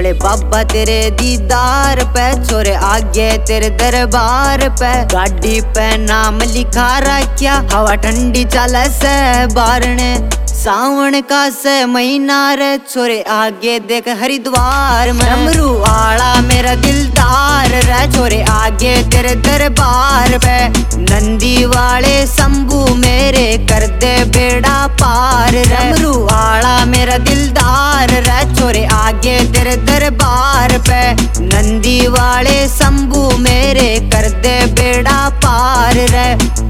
भोले बाबा तेरे दीदार पे, छोरे आगे तेरे दरबार पे। गाड़ी पे नाम लिखा रखा, हवा ठंडी चले से बारने। सावन का से महीना रे, छोरे आगे देख हरिद्वार में। डमरू आला मेरा दिलदार रे, छोरे आगे तेरे दरबार पे। नंदी वाले शंभू मेरे कर दे बेड़ा पार रे। डमरू आला मेरा दिलदार रे, छोरे आगे तेरे दरबार पे। नंदी वाले शंभू मेरे कर दे बेड़ा पार रे।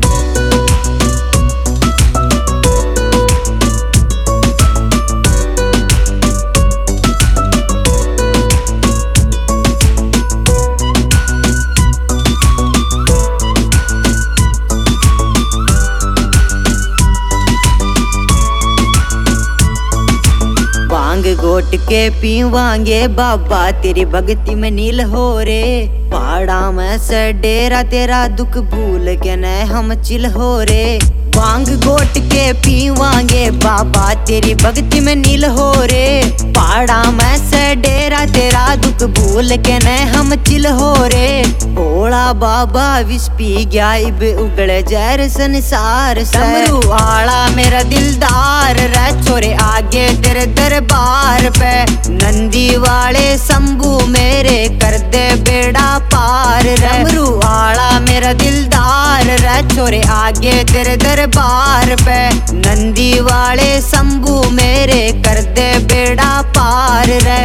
भांग घोट के पीवांगे बाबा, तेरी भक्ति में नील हो रे। पहाड़ा में से डेरा तेरा दुख भूल के न हम चिल हो रे। भांग घोट के पीवांगे बाबा, तेरी भक्ति में नील हो रे। पहाड़ा में से डेरा तेरा दुख भूल के न हम चिल हो रे। भोला बाबा विष पी गया इब उगड़े जहर संसार से। डमरू आला मेरा दिलदार रे, छोरे आगे तेरे दरबार पे। नंदी वाले शंभू मेरे कर दे बेड़ा पार रे। डमरू आला मेरा दिलदार रे, छोरे आगे तेरे दरबार पे। नंदी वाले शंभू मेरे कर दे बेड़ा पार रे।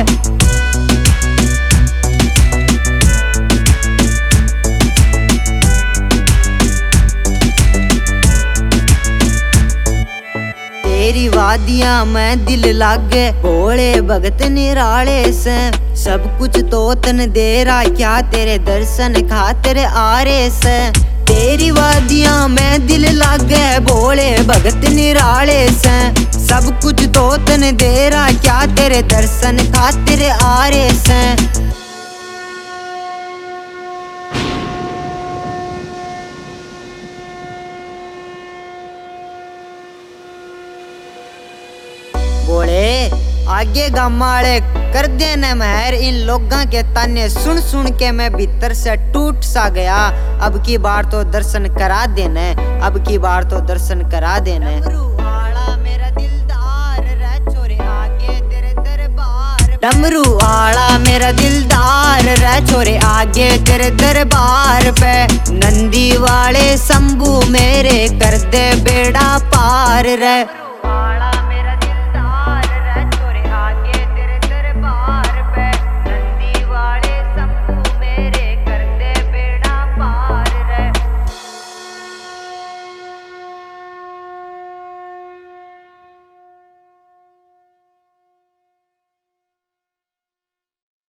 तेरी वादियां में दिल लागे, भोले भगत निराले से। सब कुछ तो तन दे रहा, क्या तेरे दर्शन खातिर आरे से। तेरी वादियां में दिल लागे, भोले भगत निराले से। सब कुछ तो तन दे रहा, क्या तेरे दर्शन खातिर आरे से। बोले आगे गामाले कर देने महर, इन लोगों के ताने सुन सुन के मैं भीतर से टूट सा गया। अब की बार तो दर्शन करा देने, अब की बार तो दर्शन करा देने। डमरू आला मेरा दिलदार रे, छोरे आगे तेरे दरबार। डमरू आला मेरा दिलदार रे, छोरे आगे तेरे दरबार पे। नंदी वाले शंभू मेरे कर दे बेड़ा पार रे।